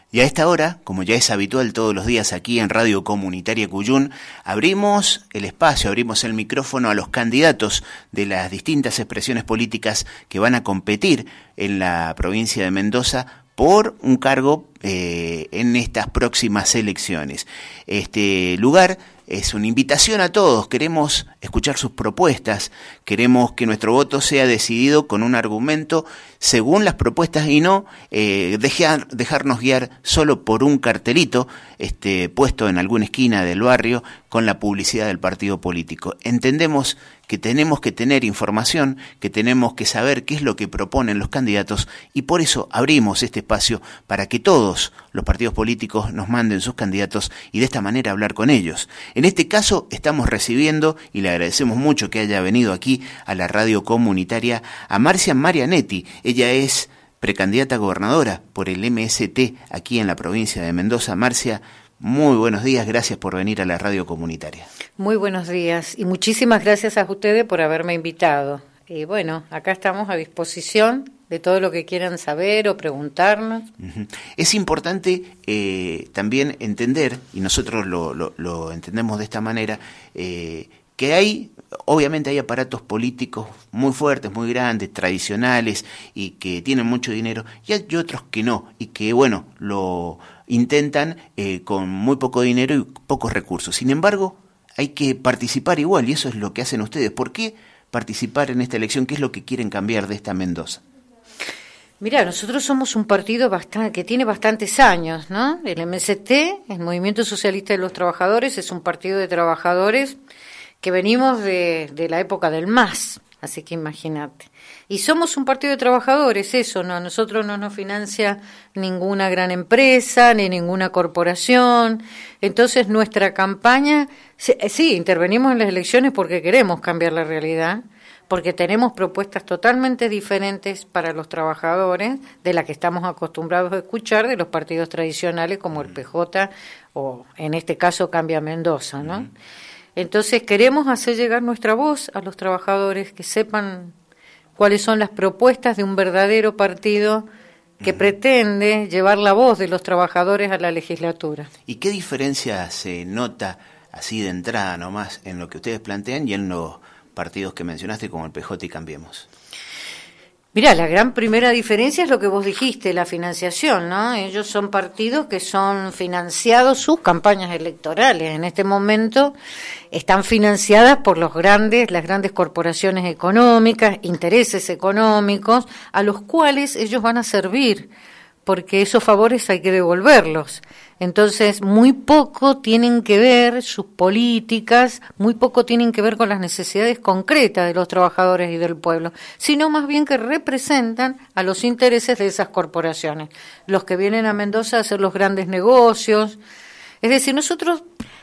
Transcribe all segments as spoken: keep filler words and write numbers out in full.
Y a esta hora, como ya es habitual todos los días aquí en Radio Comunitaria Cuyún, abrimos el espacio, abrimos el micrófono a los candidatos de las distintas expresiones políticas que van a competir en la provincia de Mendoza por un cargo eh, en estas próximas elecciones. Este lugar es una invitación a todos, queremos escuchar sus propuestas, queremos que nuestro voto sea decidido con un argumento según las propuestas y no eh, dejar, dejarnos guiar solo por un cartelito este, puesto en alguna esquina del barrio con la publicidad del partido político. Entendemos que tenemos que tener información, que tenemos que saber qué es lo que proponen los candidatos y por eso abrimos este espacio para que todos los partidos políticos nos manden sus candidatos y de esta manera hablar con ellos. En este caso estamos recibiendo, y le agradecemos mucho que haya venido aquí a la radio comunitaria, a Marcia Marianetti. Ella es precandidata a gobernadora por el M S T aquí en la provincia de Mendoza. Marcia, muy buenos días, gracias por venir a la radio comunitaria. Muy buenos días y muchísimas gracias a ustedes por haberme invitado. Y bueno, acá estamos a disposición de todo lo que quieran saber o preguntarnos. Uh-huh. Es importante eh, también entender, y nosotros lo, lo, lo entendemos de esta manera, eh, que hay, obviamente hay aparatos políticos muy fuertes, muy grandes, tradicionales, y que tienen mucho dinero, y hay otros que no, y que, bueno, lo intentan eh, con muy poco dinero y pocos recursos. Sin embargo, hay que participar igual, y eso es lo que hacen ustedes. ¿Por qué participar en esta elección? ¿Qué es lo que quieren cambiar de esta Mendoza? Mira, nosotros somos un partido bastante, que tiene bastantes años, ¿no? El M S T, el Movimiento Socialista de los Trabajadores, es un partido de trabajadores que venimos de, de la época del M A S, así que imagínate. Y somos un partido de trabajadores, eso, ¿no? A nosotros no nos financia ninguna gran empresa, ni ninguna corporación. Entonces nuestra campaña, sí, intervenimos en las elecciones porque queremos cambiar la realidad, porque tenemos propuestas totalmente diferentes para los trabajadores de las que estamos acostumbrados a escuchar de los partidos tradicionales como el P J o en este caso Cambia Mendoza, ¿no? Uh-huh. Entonces queremos hacer llegar nuestra voz a los trabajadores, que sepan cuáles son las propuestas de un verdadero partido que uh-huh. pretende llevar la voz de los trabajadores a la legislatura. ¿Y qué diferencia se nota así de entrada nomás en lo que ustedes plantean y en los partidos que mencionaste como el P J y Cambiemos? Mirá, la gran primera diferencia es lo que vos dijiste, la financiación, ¿no? Ellos son partidos que son financiados, sus campañas electorales en este momento están financiadas por los grandes, las grandes corporaciones económicas, intereses económicos, a los cuales ellos van a servir, porque esos favores hay que devolverlos. Entonces, muy poco tienen que ver sus políticas, muy poco tienen que ver con las necesidades concretas de los trabajadores y del pueblo, sino más bien que representan a los intereses de esas corporaciones, los que vienen a Mendoza a hacer los grandes negocios. Es decir, nosotros,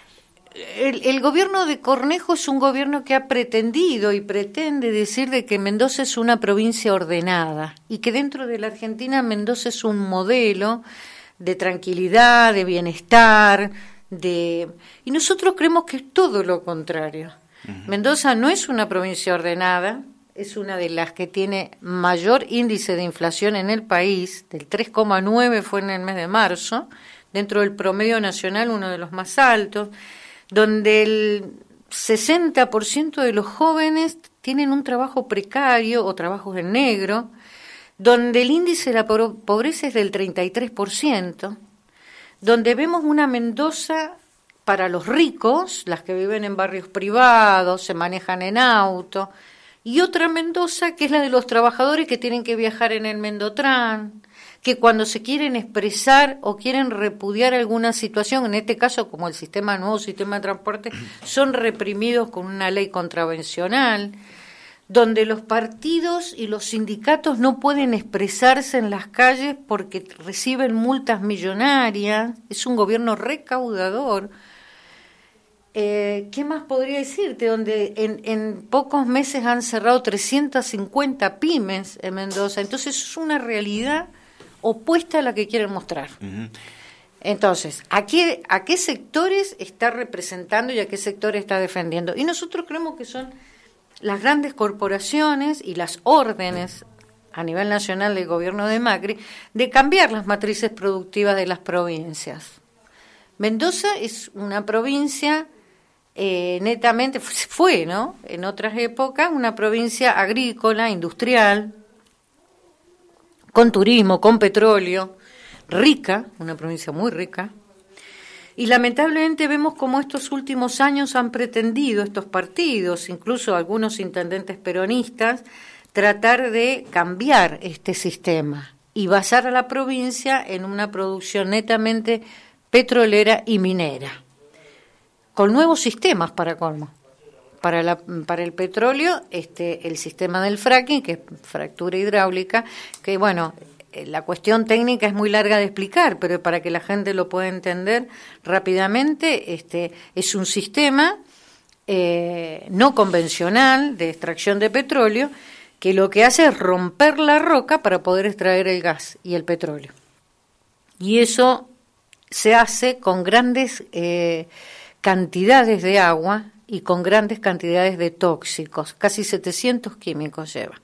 el, el gobierno de Cornejo es un gobierno que ha pretendido y pretende decir de que Mendoza es una provincia ordenada y que dentro de la Argentina Mendoza es un modelo de tranquilidad, de bienestar, de y nosotros creemos que es todo lo contrario. Uh-huh. Mendoza no es una provincia ordenada, es una de las que tiene mayor índice de inflación en el país, del tres coma nueve fue en el mes de marzo, dentro del promedio nacional uno de los más altos, donde el sesenta por ciento de los jóvenes tienen un trabajo precario o trabajos en negro, donde el índice de la pobreza es del treinta y tres por ciento, donde vemos una Mendoza para los ricos, las que viven en barrios privados, se manejan en auto, y otra Mendoza que es la de los trabajadores que tienen que viajar en el Mendotran, que cuando se quieren expresar o quieren repudiar alguna situación, en este caso como el sistema nuevo sistema de transporte, son reprimidos con una ley contravencional, donde los partidos y los sindicatos no pueden expresarse en las calles porque reciben multas millonarias, es un gobierno recaudador. Eh, ¿Qué más podría decirte? Donde en, en pocos meses han cerrado trescientas cincuenta pymes en Mendoza, entonces es una realidad opuesta a la que quieren mostrar. Uh-huh. Entonces, ¿a qué, ¿a qué sectores está representando y a qué sectores está defendiendo? Y nosotros creemos que son las grandes corporaciones y las órdenes a nivel nacional del gobierno de Macri, de cambiar las matrices productivas de las provincias. Mendoza es una provincia eh, netamente, fue, ¿no?, en otras épocas, una provincia agrícola, industrial, con turismo, con petróleo, rica, una provincia muy rica. Y lamentablemente vemos cómo estos últimos años han pretendido estos partidos, incluso algunos intendentes peronistas, tratar de cambiar este sistema y basar a la provincia en una producción netamente petrolera y minera, con nuevos sistemas para colmo. Para, la, para el petróleo, este, el sistema del fracking, que es fractura hidráulica, que bueno, la cuestión técnica es muy larga de explicar, pero para que la gente lo pueda entender rápidamente, este, es un sistema eh, no convencional de extracción de petróleo, que lo que hace es romper la roca para poder extraer el gas y el petróleo. Y eso se hace con grandes eh, cantidades de agua y con grandes cantidades de tóxicos, casi setecientos químicos lleva.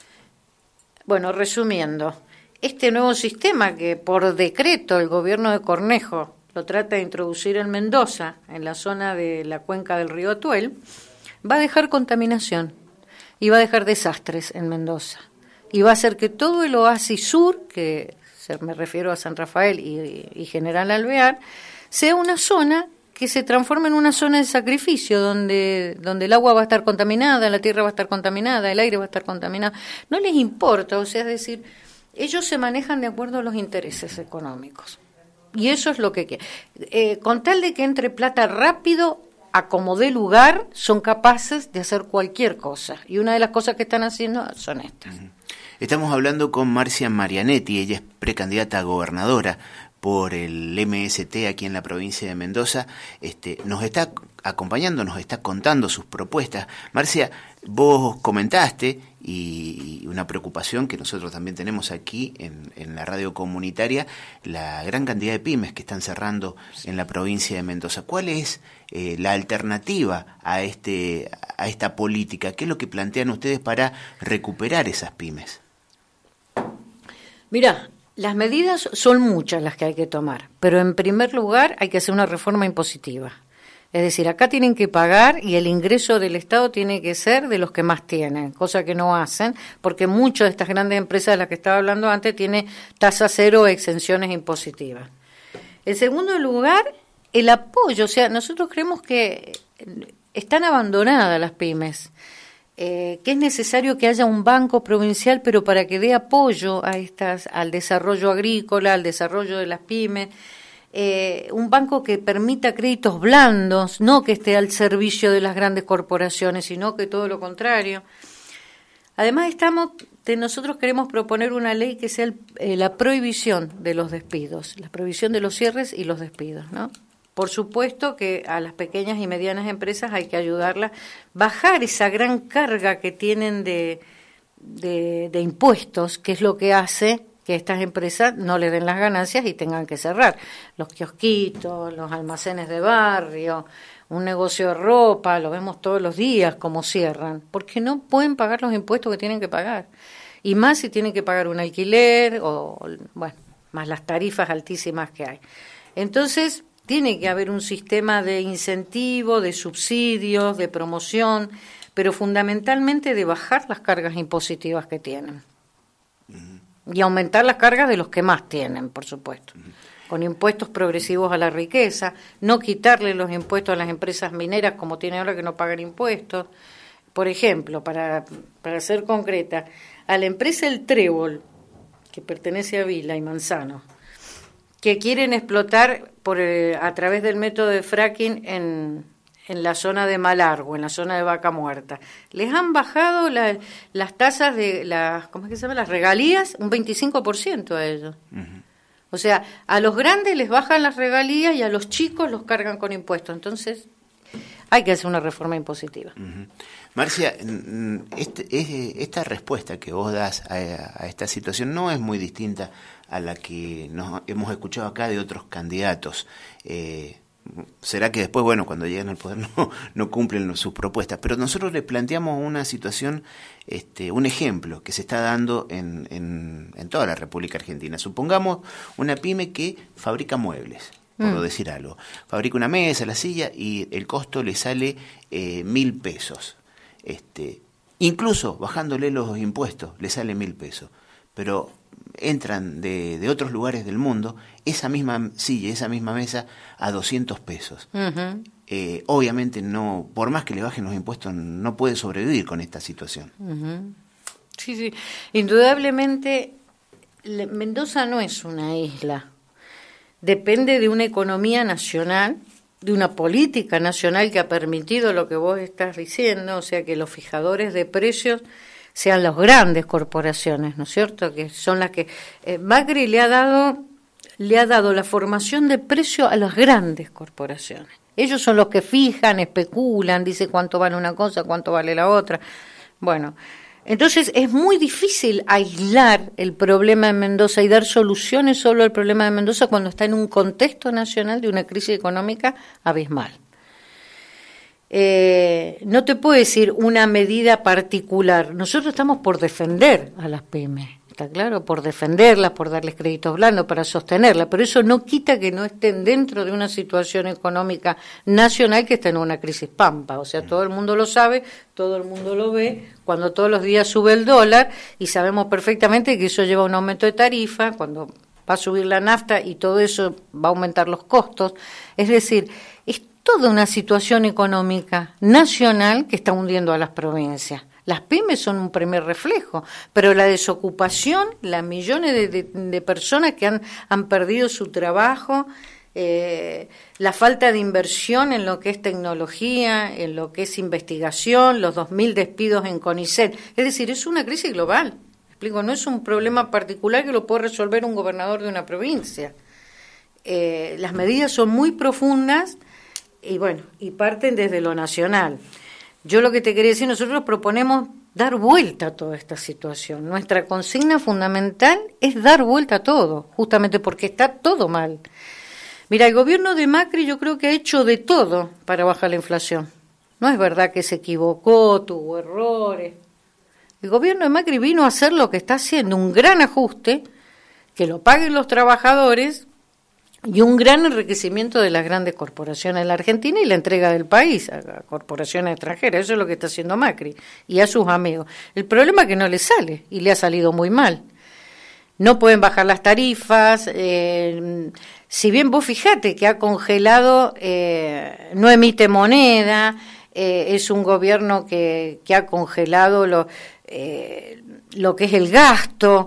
Bueno, resumiendo, este nuevo sistema que por decreto el gobierno de Cornejo lo trata de introducir en Mendoza, en la zona de la cuenca del río Atuel, va a dejar contaminación y va a dejar desastres en Mendoza. Y va a hacer que todo el oasis sur, que me refiero a San Rafael y, y General Alvear, sea una zona que se transforme en una zona de sacrificio, donde, donde el agua va a estar contaminada, la tierra va a estar contaminada, el aire va a estar contaminado. No les importa, o sea, es decir, ellos se manejan de acuerdo a los intereses económicos. Y eso es lo que quieren. Eh, con tal de que entre plata rápido, a como dé lugar, son capaces de hacer cualquier cosa. Y una de las cosas que están haciendo son estas. Estamos hablando con Marcia Marianetti, ella es precandidata a gobernadora por el M S T aquí en la provincia de Mendoza. Este, nos está acompañando, nos está contando sus propuestas. Marcia, vos comentaste, y una preocupación que nosotros también tenemos aquí en, en la radio comunitaria, la gran cantidad de pymes que están cerrando en la provincia de Mendoza. ¿Cuál es eh, la alternativa a, este, a esta política? ¿Qué es lo que plantean ustedes para recuperar esas pymes? Mirá, las medidas son muchas las que hay que tomar, pero en primer lugar hay que hacer una reforma impositiva. Es decir, acá tienen que pagar y el ingreso del Estado tiene que ser de los que más tienen, cosa que no hacen, porque muchas de estas grandes empresas de las que estaba hablando antes tienen tasa cero o exenciones impositivas. En segundo lugar, el apoyo. O sea, nosotros creemos que están abandonadas las pymes, eh, que es necesario que haya un banco provincial, pero para que dé apoyo a estas, al desarrollo agrícola, al desarrollo de las pymes. Eh, un banco que permita créditos blandos, no que esté al servicio de las grandes corporaciones, sino que todo lo contrario. Además, estamos, de nosotros queremos proponer una ley que sea el, eh, la prohibición de los despidos, la prohibición de los cierres y los despidos, ¿no? Por supuesto que a las pequeñas y medianas empresas hay que ayudarlas, bajar esa gran carga que tienen de, de, de impuestos, que es lo que hace que estas empresas no le den las ganancias y tengan que cerrar. Los kiosquitos, los almacenes de barrio, un negocio de ropa, lo vemos todos los días como cierran, porque no pueden pagar los impuestos que tienen que pagar. Y más si tienen que pagar un alquiler o, bueno, más las tarifas altísimas que hay. Entonces, tiene que haber un sistema de incentivo, de subsidios, de promoción, pero fundamentalmente de bajar las cargas impositivas que tienen. Y aumentar las cargas de los que más tienen, por supuesto, con impuestos progresivos a la riqueza, no quitarle los impuestos a las empresas mineras como tienen ahora que no pagan impuestos. Por ejemplo, para, para ser concreta, a la empresa El Trébol, que pertenece a Vila y Manzano, que quieren explotar por eh, a través del método de fracking en... en la zona de Malargüe, en la zona de Vaca Muerta. Les han bajado la, las tasas de las, ¿cómo es que se llama? Las regalías, un veinticinco por ciento a ellos. Uh-huh. O sea, a los grandes les bajan las regalías y a los chicos los cargan con impuestos. Entonces, hay que hacer una reforma impositiva. Uh-huh. Marcia, este, esta respuesta que vos das a, a esta situación no es muy distinta a la que nos hemos escuchado acá de otros candidatos. Eh, será que después, bueno, cuando llegan al poder no, no cumplen sus propuestas. Pero nosotros les planteamos una situación, este, un ejemplo que se está dando en, en, en toda la República Argentina. Supongamos una pyme que fabrica muebles, por mm. decir algo. Fabrica una mesa, la silla, y el costo le sale eh, mil pesos. Este, incluso bajándole los impuestos, le sale mil pesos. Pero entran de, de otros lugares del mundo esa misma silla, esa misma mesa a doscientos pesos. Uh-huh. Eh, obviamente no, por más que le bajen los impuestos, no puede sobrevivir con esta situación. Uh-huh. Sí, sí, indudablemente Mendoza no es una isla, depende de una economía nacional, de una política nacional que ha permitido lo que vos estás diciendo, o sea que los fijadores de precios sean las grandes corporaciones, ¿no es cierto? Que son las que eh, Macri le ha dado le ha dado la formación de precio a las grandes corporaciones. Ellos son los que fijan, especulan, dicen cuánto vale una cosa, cuánto vale la otra. Bueno, entonces es muy difícil aislar el problema de Mendoza y dar soluciones solo al problema de Mendoza cuando está en un contexto nacional de una crisis económica abismal. Eh, no te puedo decir una medida particular. Nosotros estamos por defender a las pymes, está claro, por defenderlas, por darles créditos blandos, para sostenerlas, pero eso no quita que no estén dentro de una situación económica nacional que está en una crisis pampa. O sea, todo el mundo lo sabe, todo el mundo lo ve, cuando todos los días sube el dólar, y sabemos perfectamente que eso lleva a un aumento de tarifa, cuando va a subir la nafta y todo eso va a aumentar los costos. Es decir, es toda una situación económica nacional que está hundiendo a las provincias. Las pymes son un primer reflejo, pero la desocupación, las millones de, de, de personas que han, han perdido su trabajo, eh, la falta de inversión en lo que es tecnología, en lo que es investigación, los dos mil despidos en CONICET. Es decir, es una crisis global. Explico, no es un problema particular que lo puede resolver un gobernador de una provincia. Eh, las medidas son muy profundas y bueno, y parten desde lo nacional. Yo lo que te quería decir, nosotros proponemos dar vuelta a toda esta situación. Nuestra consigna fundamental es dar vuelta a todo, justamente porque está todo mal. Mira, el gobierno de Macri yo creo que ha hecho de todo para bajar la inflación. No es verdad que se equivocó, tuvo errores. El gobierno de Macri vino a hacer lo que está haciendo, un gran ajuste, que lo paguen los trabajadores, y un gran enriquecimiento de las grandes corporaciones en la Argentina y la entrega del país a corporaciones extranjeras. Eso es lo que está haciendo Macri y a sus amigos. El problema es que no le sale y le ha salido muy mal. No pueden bajar las tarifas. Eh, si bien vos fijate que ha congelado, eh, no emite moneda, eh, es un gobierno que, que ha congelado lo, eh, lo que es el gasto,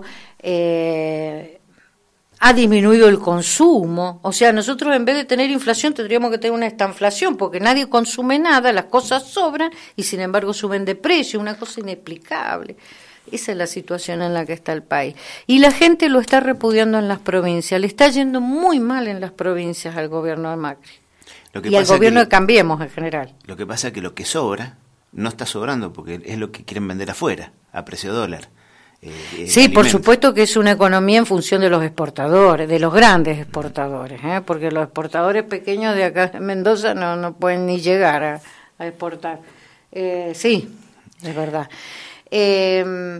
eh, ha disminuido el consumo. O sea, nosotros en vez de tener inflación tendríamos que tener una estanflación, porque nadie consume nada, las cosas sobran y sin embargo suben de precio, una cosa inexplicable. Esa es la situación en la que está el país. Y la gente lo está repudiando en las provincias, le está yendo muy mal en las provincias al gobierno de Macri. Lo que y al gobierno lo, de Cambiemos en general. Lo que pasa es que lo que sobra no está sobrando porque es lo que quieren vender afuera, a precio dólar. Eh, sí, por supuesto que es una economía en función de los exportadores, de los grandes exportadores, ¿eh? Porque los exportadores pequeños de acá de Mendoza no, no pueden ni llegar a, a exportar. Eh, sí, es verdad. Eh,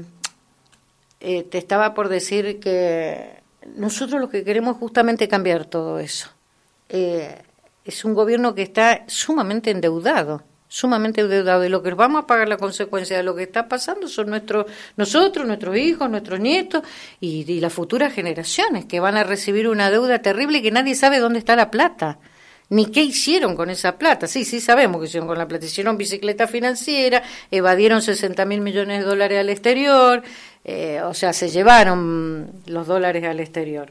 eh, te estaba por decir que nosotros lo que queremos es justamente cambiar todo eso. Eh, es un gobierno que está sumamente endeudado. sumamente endeudado, y lo que vamos a pagar la consecuencia de lo que está pasando son nuestros, nosotros, nuestros hijos, nuestros nietos y, y las futuras generaciones que van a recibir una deuda terrible que nadie sabe dónde está la plata, ni qué hicieron con esa plata. Sí, sí sabemos qué hicieron con la plata, hicieron bicicleta financiera, evadieron sesenta mil millones de dólares al exterior, eh, o sea, se llevaron los dólares al exterior.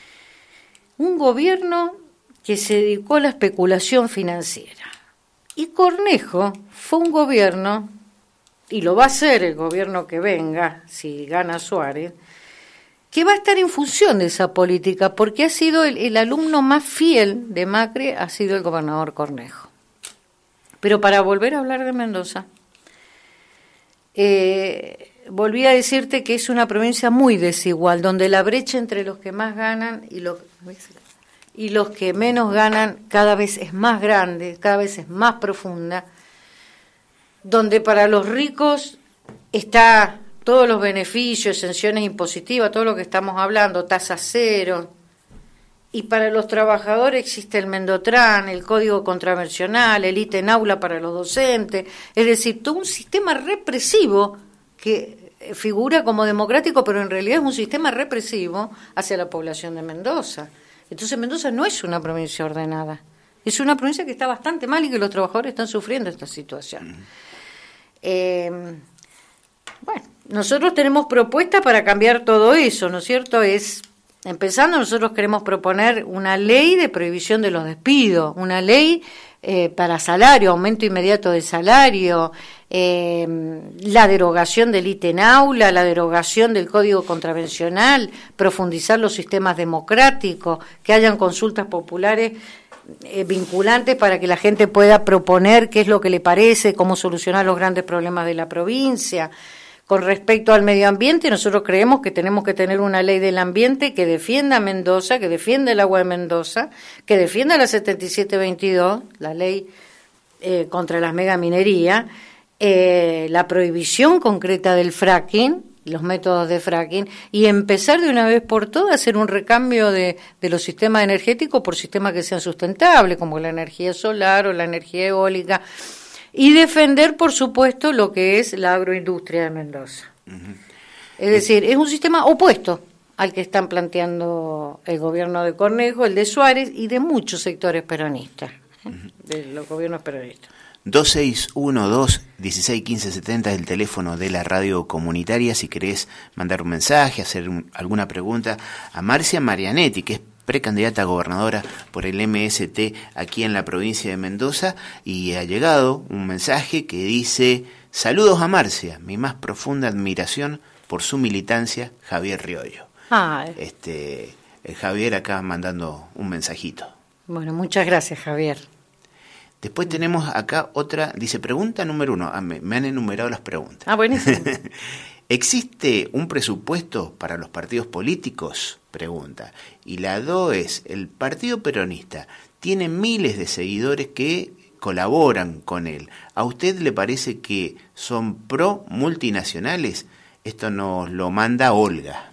Un gobierno que se dedicó a la especulación financiera. Y Cornejo fue un gobierno, y lo va a hacer el gobierno que venga, si gana Suárez, que va a estar en función de esa política, porque ha sido el, el alumno más fiel de Macri, ha sido el gobernador Cornejo. Pero para volver a hablar de Mendoza, eh, volví a decirte que es una provincia muy desigual, donde la brecha entre los que más ganan y los, y los que menos ganan cada vez es más grande, cada vez es más profunda, donde para los ricos está todos los beneficios, exenciones impositivas, todo lo que estamos hablando, tasa cero, y para los trabajadores existe el Mendotran, el Código Contravencional, el ítem aula para los docentes, es decir, todo un sistema represivo que figura como democrático, pero en realidad es un sistema represivo hacia la población de Mendoza. Entonces Mendoza no es una provincia ordenada, es una provincia que está bastante mal y que los trabajadores están sufriendo esta situación. Eh, bueno, nosotros tenemos propuestas para cambiar todo eso, ¿no es cierto? Es, empezando, nosotros queremos proponer una ley de prohibición de los despidos, una ley eh, para salario, aumento inmediato de salario, eh, la derogación del ítem aula, la derogación del Código Contravencional, profundizar los sistemas democráticos, que hayan consultas populares eh, vinculantes para que la gente pueda proponer qué es lo que le parece, cómo solucionar los grandes problemas de la provincia. Con respecto al medio ambiente, nosotros creemos que tenemos que tener una ley del ambiente que defienda a Mendoza, que defienda el agua de Mendoza, que defienda la setenta y siete veintidós, la ley eh, contra las megaminerías, eh, la prohibición concreta del fracking, los métodos de fracking, y empezar de una vez por todas a hacer un recambio de, de los sistemas energéticos por sistemas que sean sustentables, como la energía solar o la energía eólica, y defender, por supuesto, lo que es la agroindustria de Mendoza. Uh-huh. Es decir, es un sistema opuesto al que están planteando el gobierno de Cornejo, el de Suárez y de muchos sectores peronistas, uh-huh. de los gobiernos peronistas. dos seis uno dos, uno seis uno cinco siete cero es el teléfono de la radio comunitaria. Si querés mandar un mensaje, hacer un, alguna pregunta a Marcia Marianetti, que es precandidata a gobernadora por el M S T aquí en la provincia de Mendoza, y ha llegado un mensaje que dice: saludos a Marcia, mi más profunda admiración por su militancia, Javier Riollo. Ah, este, el Javier acá mandando un mensajito. Bueno, muchas gracias, Javier. Después tenemos acá otra, dice pregunta número uno, ah, me, me han enumerado las preguntas. Ah, buenísimo. ¿Existe un presupuesto para los partidos políticos? Pregunta. Y la dos es, el Partido Peronista tiene miles de seguidores que colaboran con él. ¿A usted le parece que son pro multinacionales? Esto nos lo manda Olga.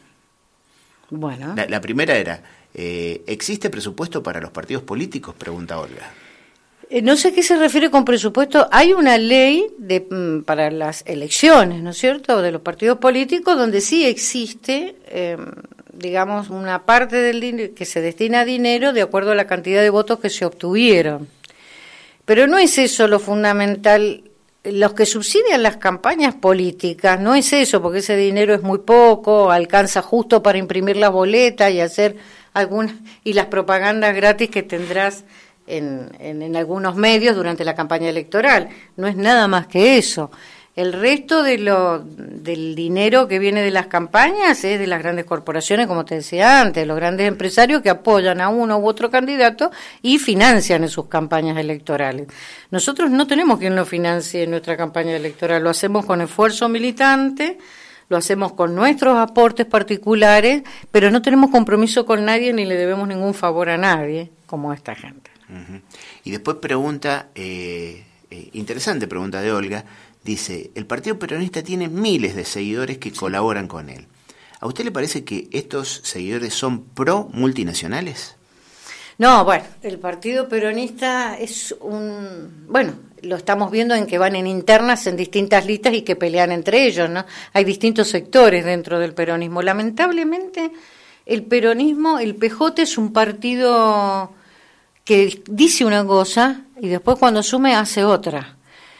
Bueno. La, la primera era, eh, ¿existe presupuesto para los partidos políticos? Pregunta Olga. No sé qué se refiere con presupuesto. Hay una ley de, para las elecciones, ¿no es cierto?, de los partidos políticos, donde sí existe, eh, digamos, una parte del dinero que se destina a dinero de acuerdo a la cantidad de votos que se obtuvieron. Pero no es eso lo fundamental. Los que subsidian las campañas políticas, no es eso, porque ese dinero es muy poco, alcanza justo para imprimir las boletas y hacer algunas, y las propagandas gratis que tendrás En, en, en algunos medios durante la campaña electoral. No es nada más que eso. El resto de lo, del dinero que viene de las campañas es de las grandes corporaciones, como te decía antes, los grandes empresarios que apoyan a uno u otro candidato y financian en sus campañas electorales. Nosotros no tenemos quien lo financie en nuestra campaña electoral, lo hacemos con esfuerzo militante, lo hacemos con nuestros aportes particulares, pero no tenemos compromiso con nadie ni le debemos ningún favor a nadie, como esta gente. Uh-huh. Y después pregunta, eh, eh, interesante pregunta de Olga, dice, el Partido Peronista tiene miles de seguidores que colaboran con él. ¿A usted le parece que estos seguidores son pro multinacionales? No, bueno, el Partido Peronista es un... Bueno, lo estamos viendo en que van en internas en distintas listas y que pelean entre ellos, ¿no? Hay distintos sectores dentro del peronismo. Lamentablemente, el peronismo, el P J es un partido que dice una cosa y después cuando asume hace otra.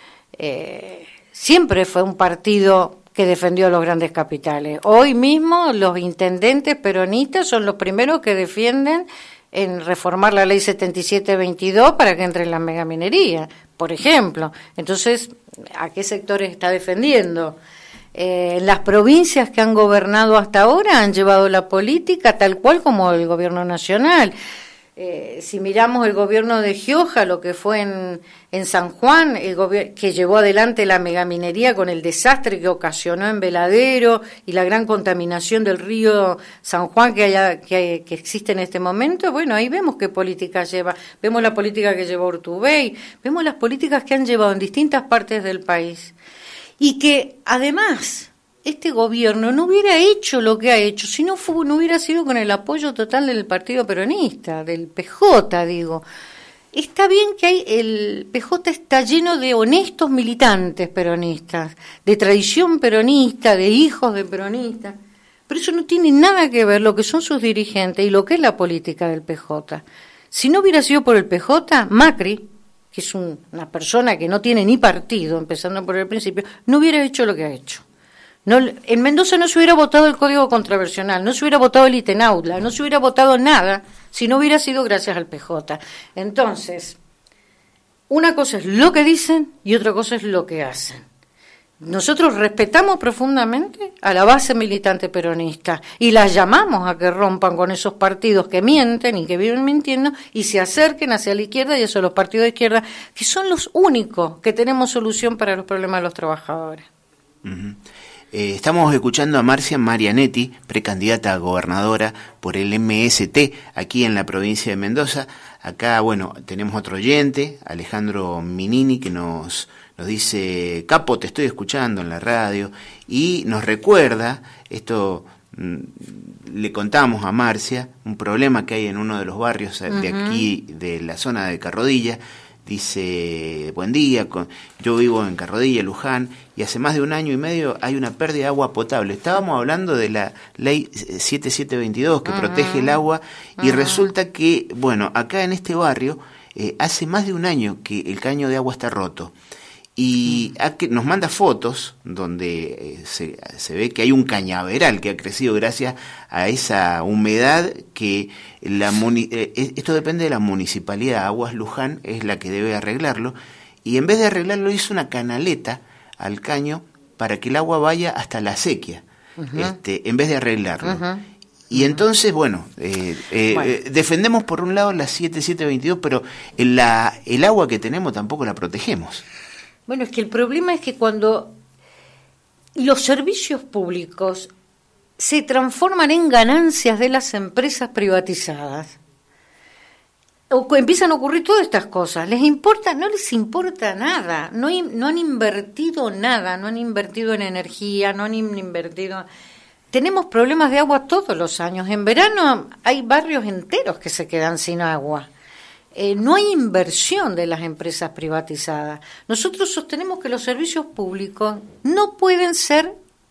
Eh, siempre fue un partido que defendió los grandes capitales. Hoy mismo los intendentes peronistas son los primeros que defienden en reformar la ley setenta y siete veintidós para que entre en la megaminería, por ejemplo. Entonces, ¿a qué sectores está defendiendo? Eh, las provincias que han gobernado hasta ahora han llevado la política tal cual como el gobierno nacional. Eh, si miramos el gobierno de Gioja, lo que fue en, en San Juan, el gobier- que llevó adelante la megaminería con el desastre que ocasionó en Veladero y la gran contaminación del río San Juan que, haya, que, que existe en este momento, bueno, ahí vemos qué política lleva, vemos la política que llevó Urtubey, vemos las políticas que han llevado en distintas partes del país y que además este gobierno no hubiera hecho lo que ha hecho si no, fue, no hubiera sido con el apoyo total del Partido Peronista, del P J, digo. Está bien que hay el P J está lleno de honestos militantes peronistas, de tradición peronista, de hijos de peronistas, pero eso no tiene nada que ver lo que son sus dirigentes y lo que es la política del P J. Si no hubiera sido por el P J, Macri, que es un, una persona que no tiene ni partido, empezando por el principio, no hubiera hecho lo que ha hecho. No, en Mendoza no se hubiera votado el Código Contravencional, no se hubiera votado el ITENAUDLA, no se hubiera votado nada si no hubiera sido gracias al P J. Entonces, una cosa es lo que dicen y otra cosa es lo que hacen. Nosotros respetamos profundamente a la base militante peronista y las llamamos a que rompan con esos partidos que mienten y que viven mintiendo y se acerquen hacia la izquierda y hacia los partidos de izquierda, que son los únicos que tenemos solución para los problemas de los trabajadores. Uh-huh. Eh, estamos escuchando a Marcia Marianetti, precandidata a gobernadora por el M S T aquí en la provincia de Mendoza. Acá, bueno, tenemos otro oyente, Alejandro Minini, que nos, nos dice: Capo, te estoy escuchando en la radio, y nos recuerda, esto mmm, le contamos a Marcia, un problema que hay en uno de los barrios de uh-huh. aquí, de la zona de Carrodilla. Dice: buen día, yo vivo en Carrodilla, Luján, y hace más de un año y medio hay una pérdida de agua potable. Estábamos hablando de la ley siete siete veintidós que uh-huh. protege el agua, y uh-huh. resulta que, bueno, acá en este barrio eh, hace más de un año que el caño de agua está roto. Y uh-huh. nos manda fotos donde eh, se, se ve que hay un cañaveral que ha crecido gracias a esa humedad que la muni- eh, esto depende de la municipalidad. Aguas Luján es la que debe arreglarlo, y en vez de arreglarlo hizo una canaleta al caño para que el agua vaya hasta la acequia, uh-huh. este, en vez de arreglarlo. Uh-huh. Y uh-huh. entonces, bueno, eh, eh, bueno. Eh, defendemos por un lado la siete siete veintidós, pero la, el agua que tenemos tampoco la protegemos. Bueno, es que el problema es que cuando los servicios públicos se transforman en ganancias de las empresas privatizadas, o empiezan a ocurrir todas estas cosas, les importa, no les importa nada, no, no han invertido nada, no han invertido en energía, no han invertido... Tenemos problemas de agua todos los años. En verano hay barrios enteros que se quedan sin agua. Eh, no hay inversión de las empresas privatizadas. Nosotros sostenemos que los servicios públicos no pueden ser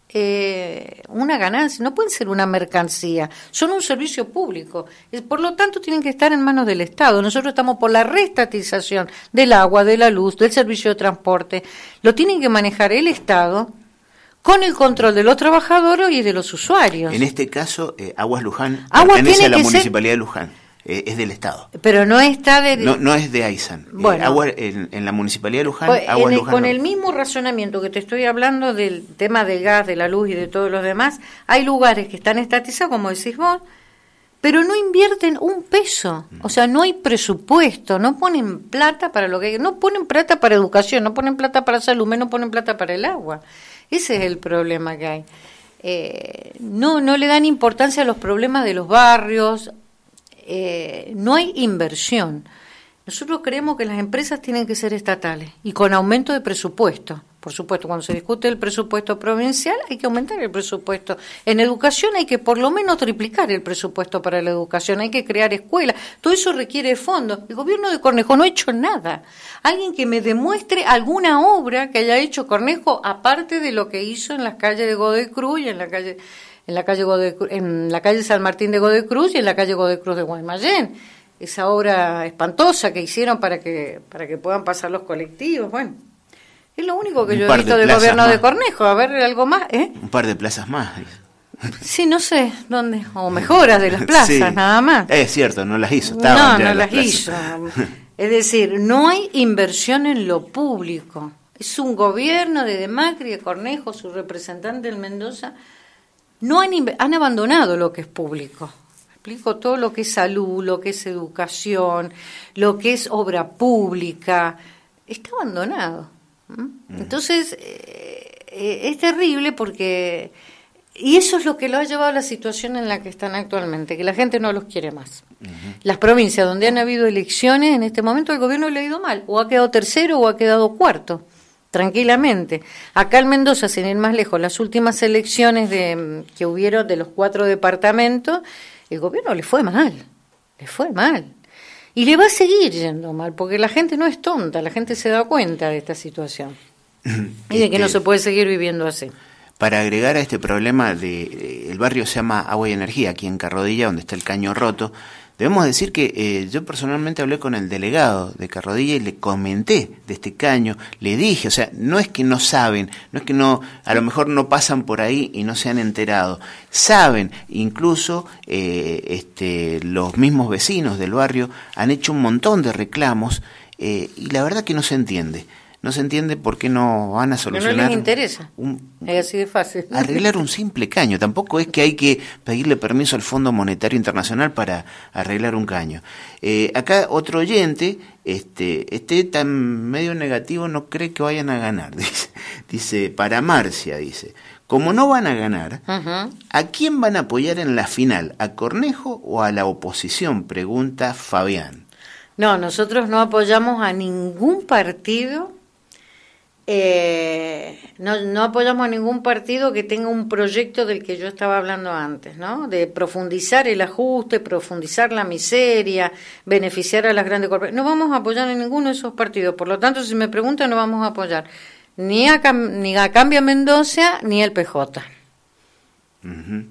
eh, una ganancia, no pueden ser una mercancía, son un servicio público. Por lo tanto, tienen que estar en manos del Estado. Nosotros estamos por la reestatización del agua, de la luz, del servicio de transporte. Lo tienen que manejar el Estado con el control de los trabajadores y de los usuarios. En este caso, eh, Aguas Luján Agua pertenece a la municipalidad ser... de Luján. Es del Estado. Pero no está de... No, no es de AISAN. Bueno, eh, agua, en, en la Municipalidad de Luján, pues, Aguas el, Luján. Con no. el mismo razonamiento que te estoy hablando del tema del gas, de la luz y de todos los demás, hay lugares que están estatizados, como decís vos, pero no invierten un peso. O sea, no hay presupuesto, no ponen plata para lo que hay, no ponen plata para educación, no ponen plata para salud, no ponen plata para el agua. Ese es el problema que hay. Eh, no, no le dan importancia a los problemas de los barrios. Eh, no hay inversión. Nosotros creemos que las empresas tienen que ser estatales y con aumento de presupuesto. Por supuesto, cuando se discute el presupuesto provincial hay que aumentar el presupuesto. En educación hay que por lo menos triplicar el presupuesto para la educación, hay que crear escuelas. Todo eso requiere fondos. El gobierno de Cornejo no ha hecho nada. Alguien que me demuestre alguna obra que haya hecho Cornejo aparte de lo que hizo en las calles de Godoy Cruz y en la calle... en la calle Godoy, en la calle San Martín de Godoy Cruz y en la calle Godoy Cruz de Guaymallén, esa obra espantosa que hicieron para que para que puedan pasar los colectivos. Bueno, es lo único que un yo he visto del gobierno más. de Cornejo. A ver, algo más, ¿eh? Un par de plazas más. Sí, no sé dónde, o mejoras de las plazas, sí. Nada más. Es cierto, no las hizo. No, no las, las las hizo. Es decir, no hay inversión en lo público. Es un gobierno de, de Macri, de Cornejo, su representante en Mendoza. No han, han abandonado lo que es público. explico, todo lo que es salud, lo que es educación, lo que es obra pública, está abandonado. ¿Mm? Entonces, eh, eh, es terrible porque... Y eso es lo que lo ha llevado a la situación en la que están actualmente, que la gente no los quiere más. Uh-huh. Las provincias donde han habido elecciones, en este momento el gobierno le ha ido mal, o ha quedado tercero o ha quedado cuarto, tranquilamente. Acá en Mendoza, sin ir más lejos, las últimas elecciones de, que hubieron de los cuatro departamentos, el gobierno le fue mal, le fue mal. Y le va a seguir yendo mal, porque la gente no es tonta, la gente se da cuenta de esta situación. Y de que no se puede seguir viviendo así. Para agregar a este problema, de el barrio se llama Agua y Energía, aquí en Carrodilla, donde está el caño roto, debemos decir que eh, yo personalmente hablé con el delegado de Carrodilla y le comenté de este caño, le dije, o sea, no es que no saben, no es que no, a lo mejor no pasan por ahí y no se han enterado, saben, incluso eh, este, los mismos vecinos del barrio han hecho un montón de reclamos eh, y la verdad que no se entiende. No se entiende por qué no van a solucionar... No les interesa, un, es así de fácil. Arreglar un simple caño, tampoco es que hay que pedirle permiso al Fondo Monetario Internacional para arreglar un caño. Eh, acá otro oyente, este, este tan medio negativo, no cree que vayan a ganar, dice, dice para Marcia, dice, como no van a ganar, uh-huh. ¿a quién van a apoyar en la final? ¿A Cornejo o a la oposición? Pregunta Fabián. No, nosotros no apoyamos a ningún partido... Eh, no, no apoyamos a ningún partido que tenga un proyecto del que yo estaba hablando antes, ¿no? De profundizar el ajuste, profundizar la miseria, beneficiar a las grandes corporaciones. No vamos a apoyar a ninguno de esos partidos. Por lo tanto, si me preguntan, no vamos a apoyar ni a, ni a Cambia Mendoza ni al P J. Uh-huh.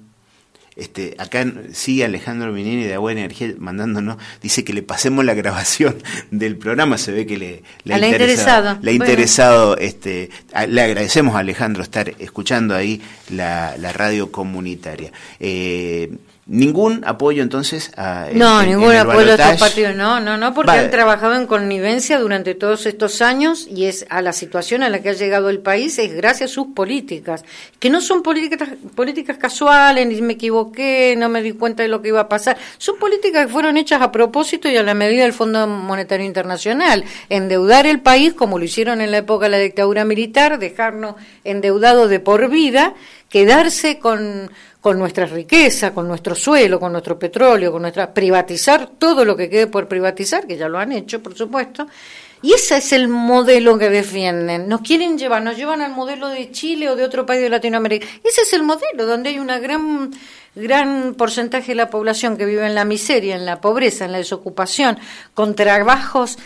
Este, acá sigue Alejandro Minini de Agua y Energía mandándonos, dice que le pasemos la grabación del programa, se ve que le, le ha interesado, interesado, le ha bueno. interesado este, a, le agradecemos a Alejandro estar escuchando ahí la, la radio comunitaria. Eh, Ningún apoyo entonces a no en, ningún en apoyo a estos partidos, no, no, no, porque Va. han trabajado en connivencia durante todos estos años y es a la situación a la que ha llegado el país es gracias a sus políticas, que no son políticas políticas casuales, ni me equivoqué, no me di cuenta de lo que iba a pasar, son políticas que fueron hechas a propósito y a la medida del Fondo Monetario Internacional, endeudar el país como lo hicieron en la época de la dictadura militar, dejarnos endeudados de por vida, quedarse con con nuestra riqueza, con nuestro suelo, con nuestro petróleo, con nuestra privatizar todo lo que quede por privatizar, que ya lo han hecho, por supuesto, y ese es el modelo que defienden. Nos quieren llevar, nos llevan al modelo de Chile o de otro país de Latinoamérica. Ese es el modelo, donde hay una gran gran porcentaje de la población que vive en la miseria, en la pobreza, en la desocupación, con trabajos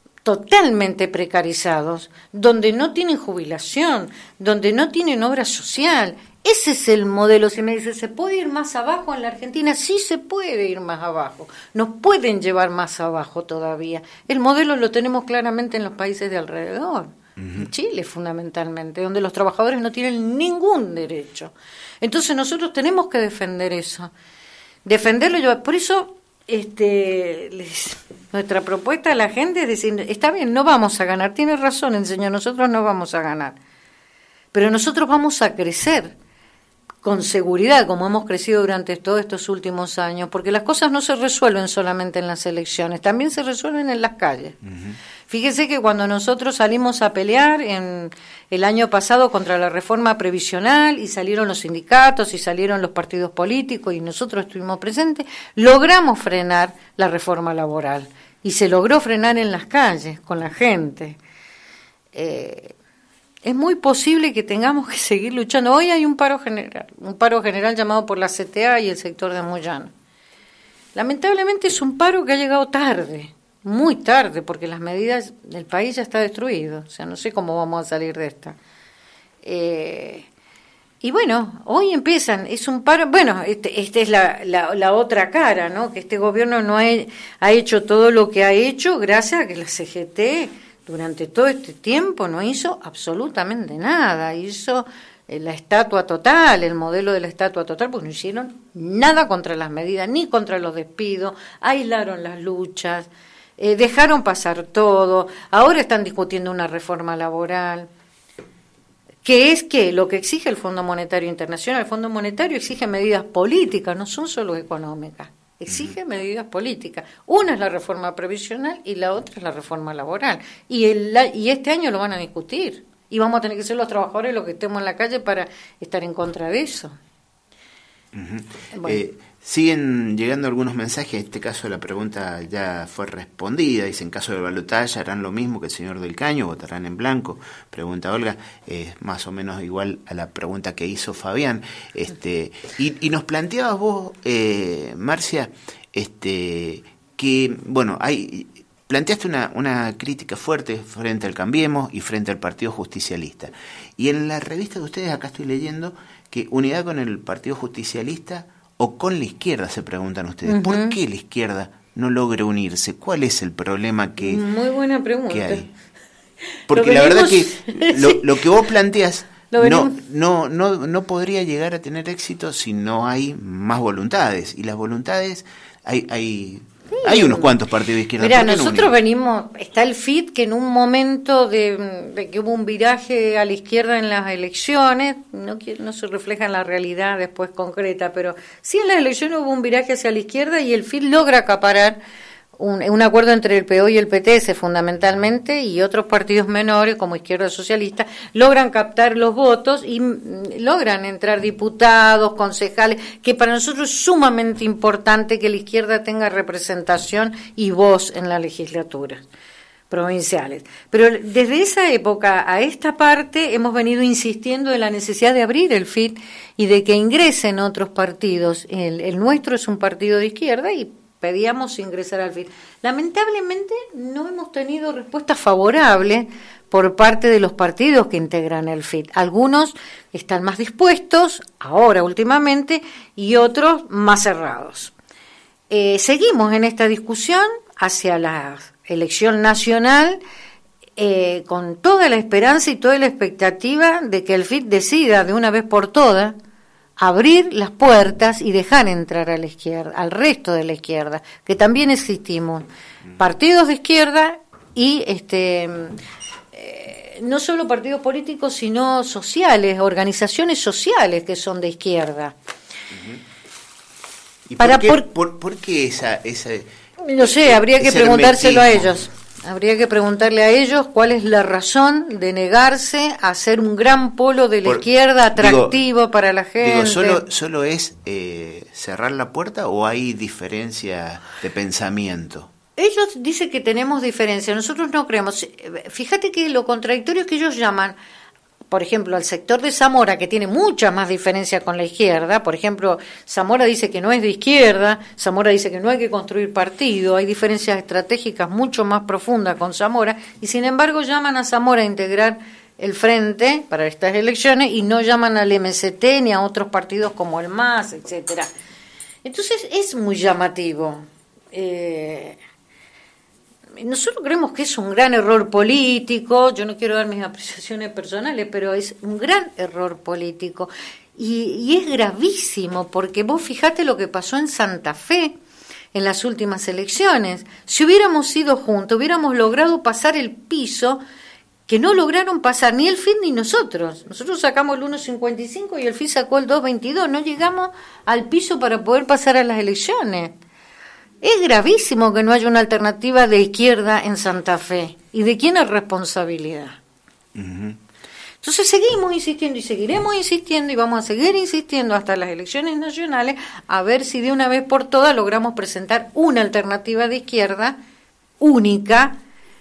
totalmente precarizados, donde no tienen jubilación, donde no tienen obra social. Ese es el modelo. Si me dice, ¿se puede ir más abajo en la Argentina? Sí se puede ir más abajo. Nos pueden llevar más abajo todavía. El modelo lo tenemos claramente en los países de alrededor. Uh-huh. En Chile fundamentalmente, donde los trabajadores no tienen ningún derecho. Entonces nosotros tenemos que defender eso. Defenderlo. Yo, por eso este, les, nuestra propuesta a la gente es decir, está bien, no vamos a ganar. Tiene razón el señor, nosotros no vamos a ganar. Pero nosotros vamos a crecer con seguridad, como hemos crecido durante todos estos últimos años, porque las cosas no se resuelven solamente en las elecciones, también se resuelven en las calles. Uh-huh. Fíjese que cuando nosotros salimos a pelear en el año pasado contra la reforma previsional y salieron los sindicatos y salieron los partidos políticos y nosotros estuvimos presentes, logramos frenar la reforma laboral y se logró frenar en las calles, con la gente. Eh, Es muy posible que tengamos que seguir luchando. Hoy hay un paro general, un paro general llamado por la C T A y el sector de Moyano. Lamentablemente es un paro que ha llegado tarde, muy tarde, porque las medidas del país ya está destruido. O sea, no sé cómo vamos a salir de esta. Eh, y bueno, hoy empiezan, es un paro, bueno, esta este es la, la, la otra cara, ¿no? Que este gobierno no ha, ha hecho todo lo que ha hecho gracias a que la C G T durante todo este tiempo no hizo absolutamente nada, hizo eh, la estatua total, el modelo de la estatua total, pues no hicieron nada contra las medidas, ni contra los despidos, aislaron las luchas, eh, dejaron pasar todo, ahora están discutiendo una reforma laboral, que es que lo que exige el Fondo Monetario Internacional, el Fondo Monetario exige medidas políticas, no son solo económicas. exige uh-huh. medidas políticas. Una es la reforma previsional y la otra es la reforma laboral. Y, el, y este año lo van a discutir. Y vamos a tener que ser los trabajadores los que estemos en la calle para estar en contra de eso. Uh-huh. Bueno. Eh, siguen llegando algunos mensajes. En este caso la pregunta ya fue respondida. Dice, en caso de balotaje harán lo mismo que el señor del Caño, votarán en blanco. Pregunta Olga, eh, más o menos igual a la pregunta que hizo Fabián. Este, y, y nos planteabas vos, eh, Marcia, este, que bueno, hay planteaste una, una crítica fuerte frente al Cambiemos y frente al Partido Justicialista. Y en la revista de ustedes, acá estoy leyendo, que unidad con el Partido Justicialista o con la izquierda, se preguntan ustedes. Uh-huh. ¿Por qué la izquierda no logra unirse? ¿Cuál es el problema que, Muy buena pregunta. que hay? Porque la verdad que lo, lo que vos planteas no, no, no, no podría llegar a tener éxito si no hay más voluntades. Y las voluntades hay... hay Sí. Hay unos cuantos partidos de izquierda. Mira, nosotros no venimos, está el F I T, que en un momento de, de que hubo un viraje a la izquierda en las elecciones, no, no se refleja en la realidad después concreta, pero sí en las elecciones hubo un viraje hacia la izquierda y el F I T logra acaparar un, un acuerdo entre el P O y el P T S fundamentalmente, y otros partidos menores como Izquierda Socialista logran captar los votos y mm, logran entrar diputados, concejales, que para nosotros es sumamente importante que la izquierda tenga representación y voz en la legislatura provinciales. Pero desde esa época a esta parte hemos venido insistiendo en la necesidad de abrir el F I T y de que ingresen otros partidos. El, el nuestro es un partido de izquierda y pedíamos ingresar al F I T. Lamentablemente no hemos tenido respuesta favorable por parte de los partidos que integran el F I T. Algunos están más dispuestos, ahora últimamente, y otros más cerrados. Eh, seguimos en esta discusión hacia la elección nacional eh, con toda la esperanza y toda la expectativa de que el F I T decida de una vez por todas abrir las puertas y dejar entrar a la izquierda, al resto de la izquierda, que también existimos, partidos de izquierda y este eh, no solo partidos políticos, sino sociales, organizaciones sociales que son de izquierda. ¿Y Para por, qué, por, por, por qué esa, esa no sé, habría que preguntárselo a ellos. Habría que preguntarle a ellos cuál es la razón de negarse a ser un gran polo de la Por, izquierda atractivo digo, para la gente. Digo, ¿solo, solo es eh, cerrar la puerta o hay diferencia de pensamiento? Ellos dicen que tenemos diferencia, nosotros no creemos. Fíjate que lo contradictorio es que ellos llaman, por ejemplo, al sector de Zamora, que tiene mucha más diferencia con la izquierda. Por ejemplo, Zamora dice que no es de izquierda, Zamora dice que no hay que construir partido, hay diferencias estratégicas mucho más profundas con Zamora, y sin embargo llaman a Zamora a integrar el frente para estas elecciones y no llaman al M S T ni a otros partidos como el M A S, etcétera. Entonces es muy llamativo. Eh... Nosotros creemos que es un gran error político, yo no quiero dar mis apreciaciones personales, pero es un gran error político y, y es gravísimo, porque vos fijate lo que pasó en Santa Fe en las últimas elecciones. Si hubiéramos ido juntos, hubiéramos logrado pasar el piso que no lograron pasar ni el F I T ni nosotros. Nosotros sacamos el uno cincuenta y cinco y el F I T sacó el dos veintidós, no llegamos al piso para poder pasar a las elecciones. Es gravísimo que no haya una alternativa de izquierda en Santa Fe. ¿Y de quién es responsabilidad? Uh-huh. Entonces seguimos insistiendo y seguiremos insistiendo y vamos a seguir insistiendo hasta las elecciones nacionales a ver si de una vez por todas logramos presentar una alternativa de izquierda única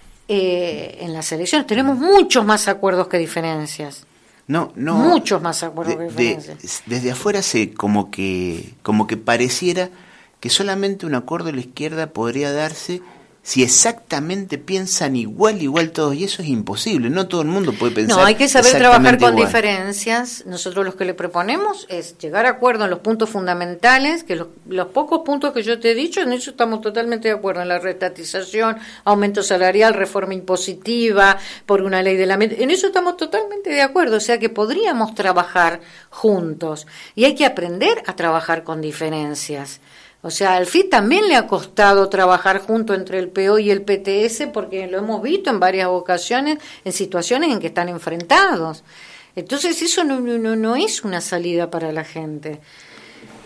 eh, en las elecciones. Tenemos muchos más acuerdos que diferencias. No, no. Muchos más acuerdos de, que diferencias. De, desde afuera se como que como que pareciera que solamente un acuerdo de la izquierda podría darse si exactamente piensan igual, igual todos, y eso es imposible, no todo el mundo puede pensar. No, hay que saber trabajar con igual. Diferencias. Nosotros lo que le proponemos es llegar a acuerdo en los puntos fundamentales, que los, los pocos puntos que yo te he dicho, en eso estamos totalmente de acuerdo, en la reestatización, aumento salarial, reforma impositiva, por una ley de la... En eso estamos totalmente de acuerdo, o sea que podríamos trabajar juntos, y hay que aprender a trabajar con diferencias. O sea, al F I T también le ha costado trabajar junto entre el P O y el P T S, porque lo hemos visto en varias ocasiones, en situaciones en que están enfrentados. Entonces eso no, no, no es una salida para la gente.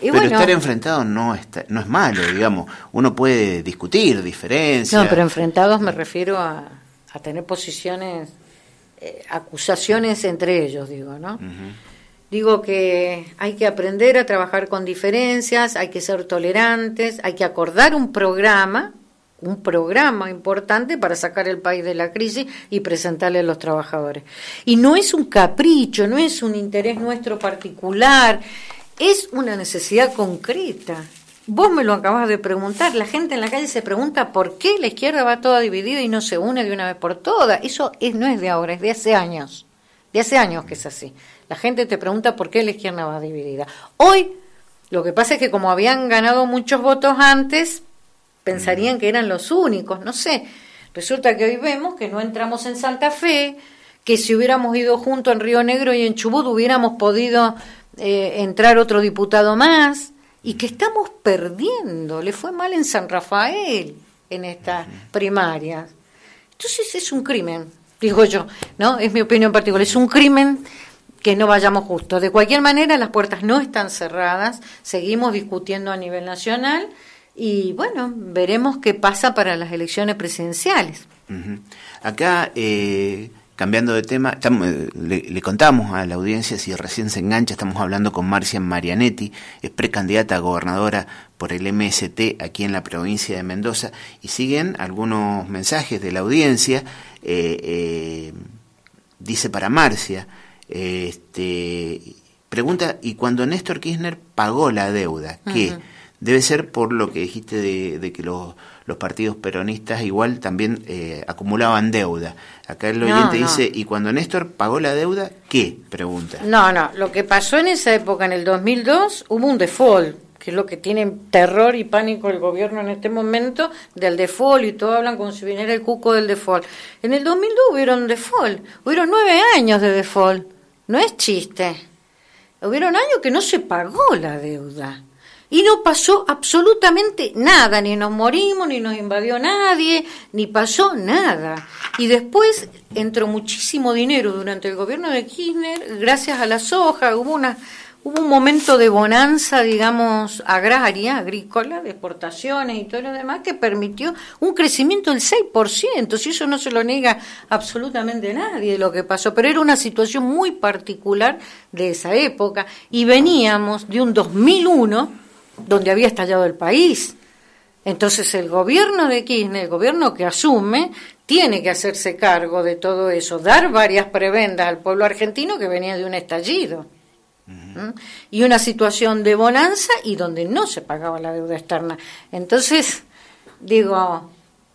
Y pero bueno, estar enfrentado no, está, no es malo, digamos. Uuno puede discutir diferencias. No, pero enfrentados me refiero a, a tener posiciones, eh, acusaciones entre ellos, digo, ¿no? Uh-huh. Digo que hay que aprender a trabajar con diferencias, hay que ser tolerantes, hay que acordar un programa, un programa importante para sacar el país de la crisis y presentarle a los trabajadores. Y no es un capricho, no es un interés nuestro particular, es una necesidad concreta. Vos me lo acabas de preguntar, la gente en la calle se pregunta por qué la izquierda va toda dividida y no se une de una vez por todas. Eso es, no es de ahora, es de hace años, de hace años que es así. La gente te pregunta por qué la izquierda va dividida. Hoy, lo que pasa es que como habían ganado muchos votos antes, pensarían que eran los únicos, no sé. Resulta que hoy vemos que no entramos en Santa Fe, que si hubiéramos ido juntos en Río Negro y en Chubut hubiéramos podido eh, entrar otro diputado más, y que estamos perdiendo. Le fue mal en San Rafael en esta primaria. Entonces es un crimen, digo yo, ¿no? Es mi opinión particular, es un crimen que no vayamos justo. De cualquier manera, las puertas no están cerradas, seguimos discutiendo a nivel nacional y, bueno, veremos qué pasa para las elecciones presidenciales. Uh-huh. Acá, eh, cambiando de tema, estamos, le, le contamos a la audiencia, si recién se engancha, estamos hablando con Marcia Marianetti, es precandidata a gobernadora por el M S T aquí en la provincia de Mendoza, y siguen algunos mensajes de la audiencia. eh, eh, dice para Marcia, este, pregunta, ¿y cuando Néstor Kirchner pagó la deuda? ¿Qué? Uh-huh. Debe ser por lo que dijiste de, de que los, los partidos peronistas igual también eh, acumulaban deuda. Acá el oyente no, no. dice, ¿y cuando Néstor pagó la deuda, qué? Pregunta. No, no, lo que pasó en esa época, en el dos mil dos, hubo un default, que es lo que tiene terror y pánico el gobierno en este momento, del default, y todos hablan como si viniera el cuco del default. En el dos mil dos hubieron default, hubieron nueve años de default, no es chiste. Hubieron años que no se pagó la deuda. Y no pasó absolutamente nada, ni nos morimos, ni nos invadió nadie, ni pasó nada. Y después entró muchísimo dinero durante el gobierno de Kirchner, gracias a la soja, hubo una hubo un momento de bonanza, digamos, agraria, agrícola, de exportaciones y todo lo demás, que permitió un crecimiento del seis por ciento, si eso no se lo niega absolutamente nadie lo que pasó, pero era una situación muy particular de esa época, y veníamos de un dos mil uno, donde había estallado el país. Entonces el gobierno de Kirchner, el gobierno que asume, tiene que hacerse cargo de todo eso, dar varias prebendas al pueblo argentino que venía de un estallido. Uh-huh. ¿Mm? Y una situación de bonanza y donde no se pagaba la deuda externa. Entonces, digo,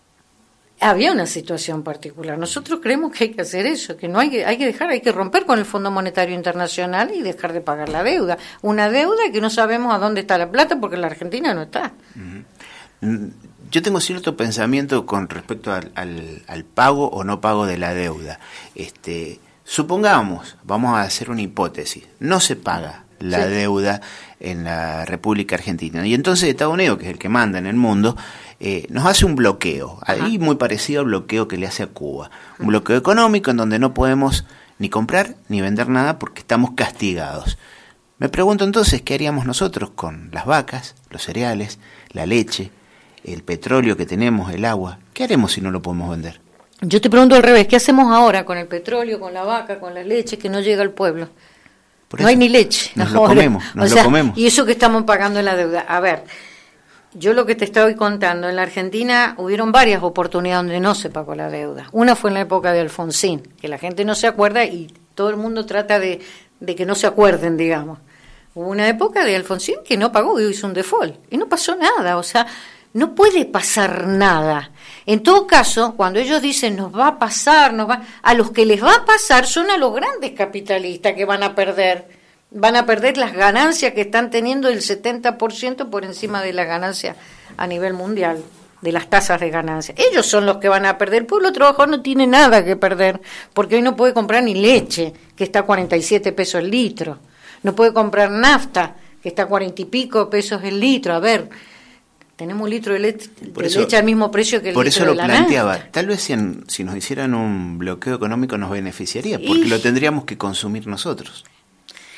había una situación particular. Nosotros creemos que hay que hacer eso, que no hay que, hay que dejar, hay que romper con el Fondo Monetario Internacional y dejar de pagar la deuda. Una deuda que no sabemos a dónde está la plata porque la Argentina no está. Uh-huh. Yo tengo cierto pensamiento con respecto al, al, al pago o no pago de la deuda. Este, supongamos, vamos a hacer una hipótesis, no se paga la sí. deuda en la República Argentina. Y entonces Estados Unidos, que es el que manda en el mundo, eh, nos hace un bloqueo, Ajá. ahí muy parecido al bloqueo que le hace a Cuba. Un bloqueo económico en donde no podemos ni comprar ni vender nada porque estamos castigados. Me pregunto entonces, ¿qué haríamos nosotros con las vacas, los cereales, la leche, el petróleo que tenemos, el agua? ¿Qué haremos si no lo podemos vender? Yo te pregunto al revés, ¿qué hacemos ahora con el petróleo, con la vaca, con la leche que no llega al pueblo? Por no hay ni leche. Nos ahora. lo comemos, nos o lo sea, comemos. Y eso que estamos pagando en la deuda. A ver, yo lo que te estoy contando, en la Argentina hubieron varias oportunidades donde no se pagó la deuda. Una fue en la época de Alfonsín, que la gente no se acuerda y todo el mundo trata de, de que no se acuerden, digamos. Hubo una época de Alfonsín que no pagó y hizo un default. Y no pasó nada, o sea, no puede pasar nada. En todo caso, cuando ellos dicen nos va a pasar, nos va, a los que les va a pasar son a los grandes capitalistas que van a perder. Van a perder las ganancias que están teniendo el setenta por ciento por encima de la ganancia a nivel mundial, de las tasas de ganancia. Ellos son los que van a perder. El pueblo trabajador no tiene nada que perder, porque hoy no puede comprar ni leche, que está a cuarenta y siete pesos el litro. No puede comprar nafta, que está a cuarenta y pico pesos el litro. A ver, tenemos un litro de, le- de eso, leche al mismo precio que el por litro eso de lo la planteaba. nafta. Tal vez si, en, si nos hicieran un bloqueo económico nos beneficiaría, porque y... lo tendríamos que consumir nosotros.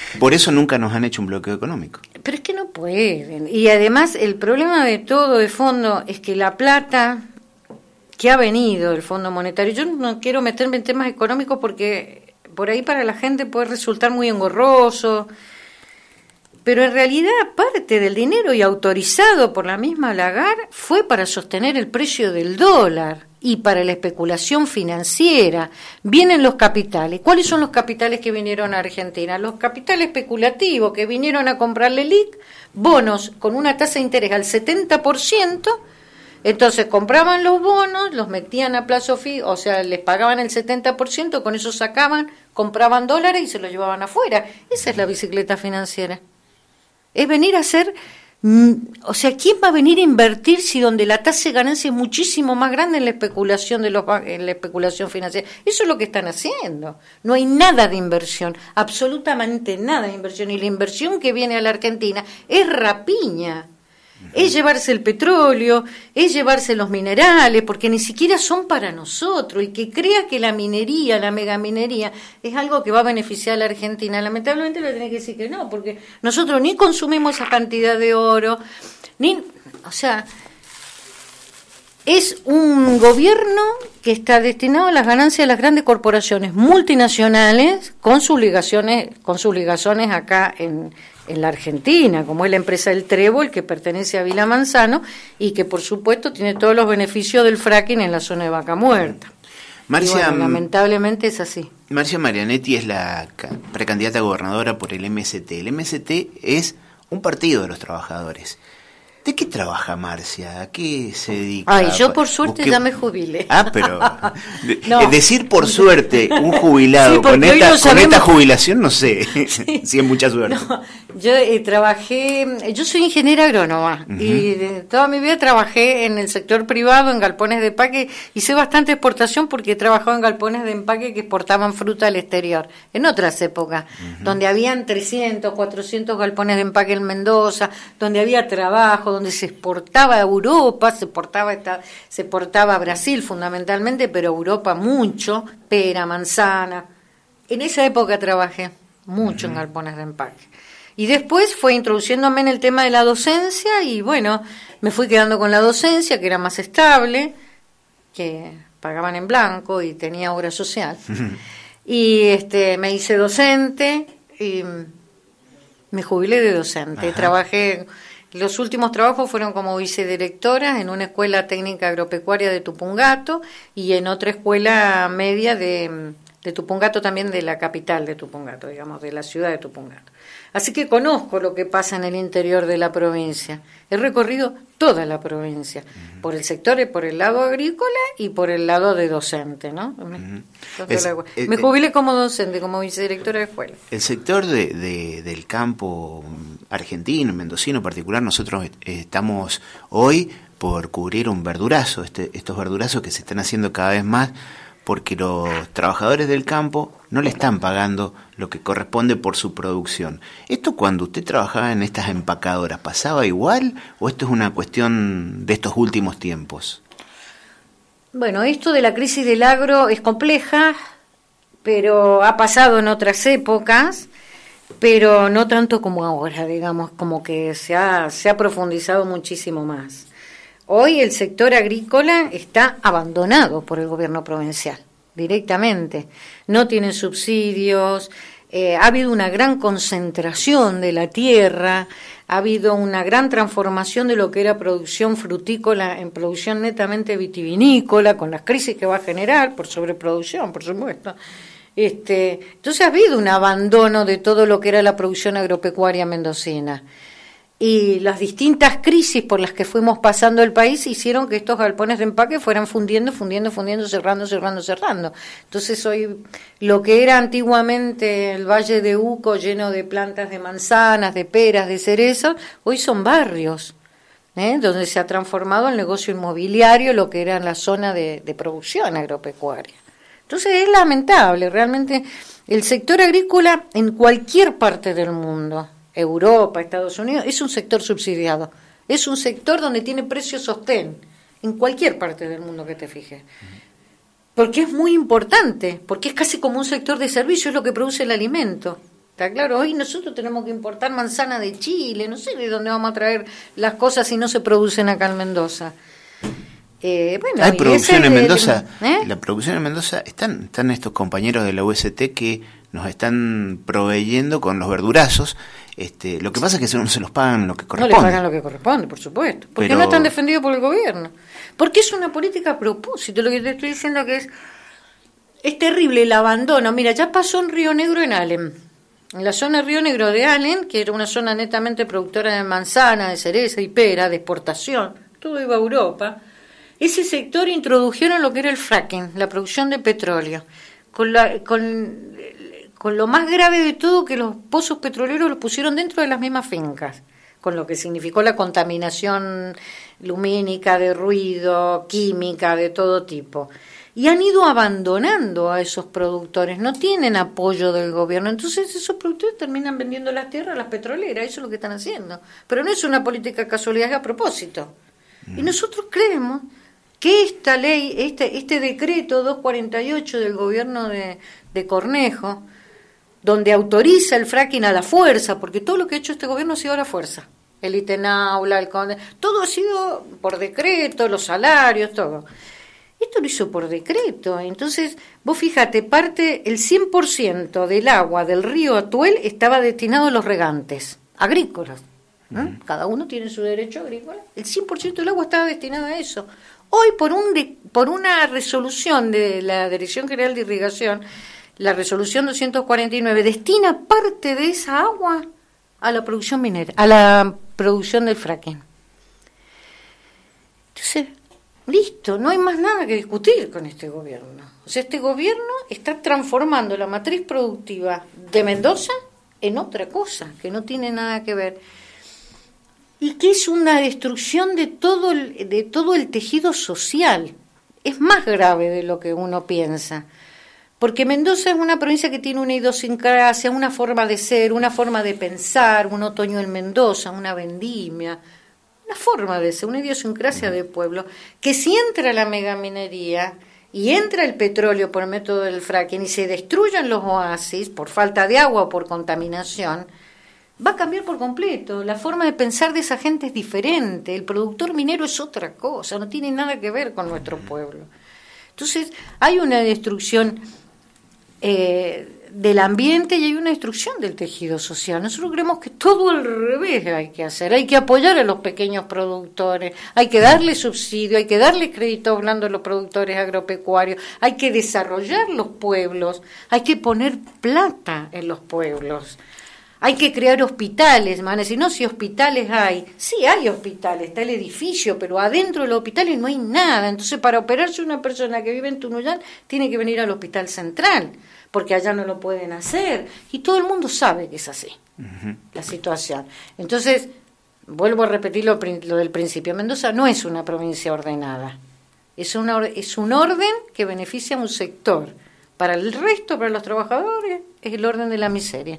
Por eso nunca nos han hecho un bloqueo económico. Pero es que no pueden. Y además el problema de todo de fondo es que la plata que ha venido del Fondo Monetario, yo no quiero meterme en temas económicos porque por ahí para la gente puede resultar muy engorroso, pero en realidad parte del dinero y autorizado por la misma Lagarde fue para sostener el precio del dólar y para la especulación financiera. Vienen los capitales. ¿Cuáles son los capitales que vinieron a Argentina? Los capitales especulativos que vinieron a comprarle L I C, bonos con una tasa de interés al setenta por ciento. Entonces compraban los bonos, los metían a plazo fijo, o sea, les pagaban el setenta por ciento, con eso sacaban, compraban dólares y se los llevaban afuera. Esa es la bicicleta financiera. Es venir a hacer, mm, o sea, ¿quién va a venir a invertir si donde la tasa de ganancia es muchísimo más grande en la especulación de los en la especulación financiera? Eso es lo que están haciendo. No hay nada de inversión, absolutamente nada de inversión, y la inversión que viene a la Argentina es rapiña. Es llevarse el petróleo, es llevarse los minerales, porque ni siquiera son para nosotros. El que crea que la minería, la megaminería, es algo que va a beneficiar a la Argentina, lamentablemente le tiene que decir que no, porque nosotros ni consumimos esa cantidad de oro, ni, o sea, es un gobierno que está destinado a las ganancias de las grandes corporaciones multinacionales con sus ligaciones, con sus ligazones acá en en la Argentina, como es la empresa El Trébol, que pertenece a Vila Manzano y que por supuesto tiene todos los beneficios del fracking en la zona de Vaca Muerta. Marcia, bueno, lamentablemente es así. Marcia Marianetti es la precandidata a gobernadora por el M S T. El M S T es un partido de los trabajadores. ¿De qué trabaja Marcia? ¿A qué se dedica? Ay, yo por suerte Busqué... ya me jubilé. Ah, pero de, no. Es decir, por suerte, un jubilado sí, con, esta, no sabemos... con esta jubilación, no sé sí. si es mucha suerte. No, yo eh, trabajé, yo soy ingeniera agrónoma uh-huh. y de, toda mi vida trabajé en el sector privado, en galpones de empaque, hice bastante exportación porque he trabajado en galpones de empaque que exportaban fruta al exterior, en otras épocas, uh-huh. donde habían trescientos, cuatrocientos galpones de empaque en Mendoza, donde había trabajo, donde se exportaba a Europa, se exportaba, se exportaba a Brasil fundamentalmente, pero a Europa mucho, pera, manzana. En esa época trabajé mucho uh-huh. en galpones de empaque. Y después fue introduciéndome en el tema de la docencia y bueno, me fui quedando con la docencia, que era más estable, que pagaban en blanco y tenía obra social. Uh-huh. Y este me hice docente y me jubilé de docente. Ajá. Trabajé... Los últimos trabajos fueron como vicedirectora en una escuela técnica agropecuaria de Tupungato y en otra escuela media de, de Tupungato, también de la capital de Tupungato, digamos, de la ciudad de Tupungato. Así que conozco lo que pasa en el interior de la provincia. He recorrido toda la provincia, uh-huh. por el sector, por el lado agrícola y por el lado de docente, ¿no? Uh-huh. Es, la, eh, me jubilé como docente, como vicedirectora de escuela. El sector de, de, del campo argentino, mendocino en particular, nosotros estamos hoy por cubrir un verdurazo, este, estos verdurazos que se están haciendo cada vez más, porque los trabajadores del campo no le están pagando lo que corresponde por su producción. ¿Esto cuando usted trabajaba en estas empacadoras pasaba igual o esto es una cuestión de estos últimos tiempos? Bueno, esto de la crisis del agro es compleja, pero ha pasado en otras épocas, pero no tanto como ahora, digamos, como que se ha, se ha profundizado muchísimo más. Hoy el sector agrícola está abandonado por el gobierno provincial, directamente. No tienen subsidios, eh, ha habido una gran concentración de la tierra, ha habido una gran transformación de lo que era producción frutícola en producción netamente vitivinícola, con las crisis que va a generar por sobreproducción, por supuesto. Este, entonces ha habido un abandono de todo lo que era la producción agropecuaria mendocina. Y las distintas crisis por las que fuimos pasando el país hicieron que estos galpones de empaque fueran fundiendo, fundiendo, fundiendo, cerrando, cerrando, cerrando. Entonces hoy lo que era antiguamente el Valle de Uco lleno de plantas de manzanas, de peras, de cerezas, hoy son barrios, ¿eh? donde se ha transformado el negocio inmobiliario, lo que era la zona de, de producción agropecuaria. Entonces es lamentable, realmente el sector agrícola en cualquier parte del mundo, Europa, Estados Unidos, es un sector subsidiado, es un sector donde tiene precio sostén, en cualquier parte del mundo que te fijes, porque es muy importante, porque es casi como un sector de servicio, es lo que produce el alimento, Está claro, hoy nosotros tenemos que importar manzana de Chile, no sé de dónde vamos a traer las cosas si no se producen acá en Mendoza. Eh, bueno, Hay producción en Mendoza, el, ¿eh? La producción en Mendoza, están, están estos compañeros de la U S T que nos están proveyendo con los verdurazos. Este, lo que pasa es que no se los pagan lo que corresponde. No les pagan lo que corresponde, por supuesto. Porque Pero... no están defendidos por el gobierno. Porque es una política a propósito. Lo que te estoy diciendo que es, es terrible el abandono. Mira, ya pasó en Río Negro, en Alem. En la zona de Río Negro de Alem, que era una zona netamente productora de manzana, de cereza y pera, de exportación, todo iba a Europa. Ese sector introdujeron lo que era el fracking, la producción de petróleo. Con, la, con, con lo más grave de todo, que los pozos petroleros los pusieron dentro de las mismas fincas, con lo que significó la contaminación lumínica, de ruido, química, de todo tipo. Y han ido abandonando a esos productores, no tienen apoyo del gobierno, entonces esos productores terminan vendiendo las tierras a las petroleras, eso es lo que están haciendo. Pero no es una política casualidad, es a propósito. Mm. Y nosotros creemos que esta ley, este, este decreto doscientos cuarenta y ocho del gobierno de, de Cornejo, donde autoriza el fracking a la fuerza, porque todo lo que ha hecho este gobierno ha sido a la fuerza, el Itenaula, el Conde, todo ha sido por decreto, los salarios, todo. Esto lo hizo por decreto, entonces vos fíjate, parte el cien por ciento del agua del río Atuel estaba destinado a los regantes agrícolas, ¿no? Uh-huh. Cada uno tiene su derecho agrícola, el cien por ciento del agua estaba destinado a eso. Hoy por un de, por una resolución de la Dirección General de Irrigación, la resolución doscientos cuarenta y nueve destina parte de esa agua a la producción minera, a la producción del fracking. Entonces, listo, no hay más nada que discutir con este gobierno. O sea, este gobierno está transformando la matriz productiva de Mendoza en otra cosa, que no tiene nada que ver. Y que es una destrucción de todo el, de todo el tejido social. Es más grave de lo que uno piensa. Porque Mendoza es una provincia que tiene una idiosincrasia, una forma de ser, una forma de pensar, un otoño en Mendoza, una vendimia, una forma de ser, una idiosincrasia de pueblo, que si entra la megaminería y entra el petróleo por el método del fracking y se destruyen los oasis por falta de agua o por contaminación, va a cambiar por completo. La forma de pensar de esa gente es diferente. El productor minero es otra cosa, no tiene nada que ver con nuestro pueblo. Entonces, hay una destrucción eh, del ambiente y hay una destrucción del tejido social. Nosotros creemos que todo al revés hay que hacer. Hay que apoyar a los pequeños productores, hay que darle subsidio, hay que darle crédito blando a los productores agropecuarios, hay que desarrollar los pueblos, hay que poner plata en los pueblos. Hay que crear hospitales, man. Si no, si hospitales hay, sí hay hospitales, está el edificio, pero adentro de los hospitales no hay nada. Entonces, para operarse una persona que vive en Tunuyán, tiene que venir al hospital central, porque allá no lo pueden hacer. Y todo el mundo sabe que es así, uh-huh. la situación. Entonces, vuelvo a repetir lo, lo del principio. Mendoza no es una provincia ordenada. Es, una, es un orden que beneficia a un sector. Para el resto, para los trabajadores, es el orden de la miseria.